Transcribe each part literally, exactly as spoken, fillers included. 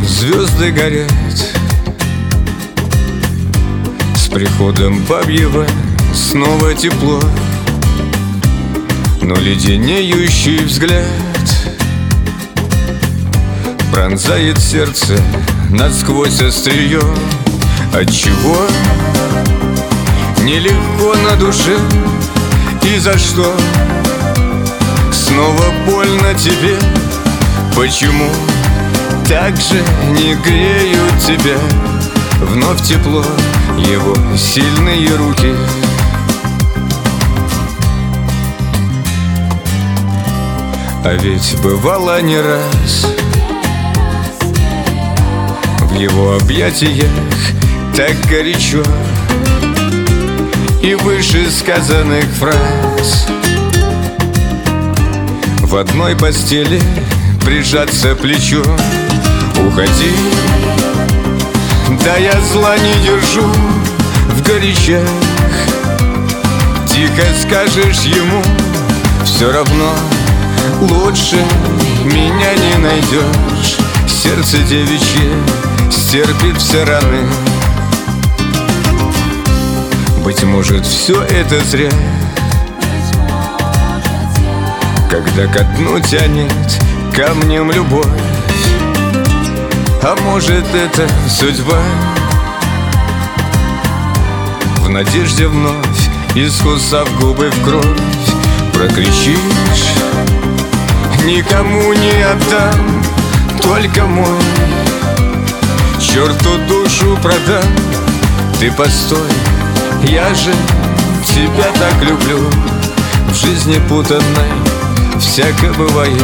звезды горят. С приходом бабьего снова тепло, но леденеющий взгляд пронзает сердце насквозь острием. Отчего нелегко на душе, и за что снова больно тебе? Почему так же не греют тебя вновь тепло его сильные руки? А ведь бывало не раз в его объятиях так горячо, и выше сказанных фраз в одной постели прижаться плечом. Уходи, да я зла не держу в горячах. Тихо скажешь ему, все равно лучше меня не найдешь. Сердце девичье стерпит все раны. Быть может, все это зря, когда ко дну тянет камнем любовь. А может, это судьба, в надежде вновь, искусав губы в кровь, прокричишь: никому не отдам, только мой. Черту душу продам. Ты постой, я же тебя так люблю. В жизни путанной всяко бывает.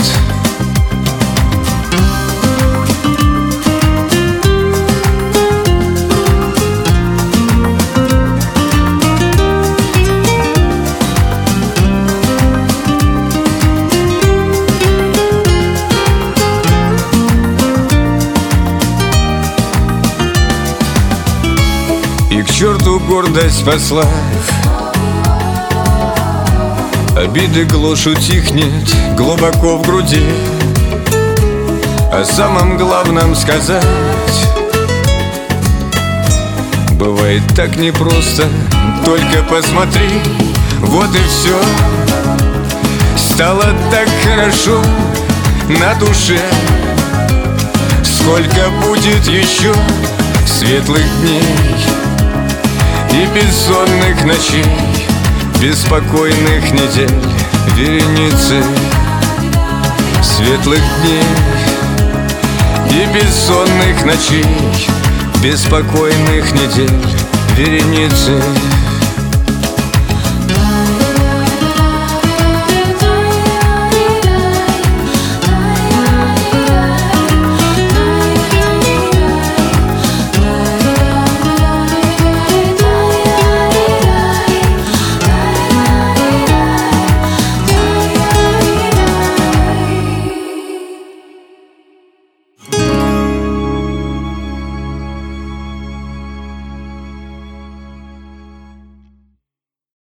И к черту гордость послав, обиды глушь утихнет глубоко в груди. О самом главном сказать бывает так непросто. Только посмотри, вот и все. Стало так хорошо на душе. Сколько будет еще светлых дней и бессонных ночей, беспокойных недель, вереницы светлых дней и бессонных ночей, беспокойных недель, вереницы.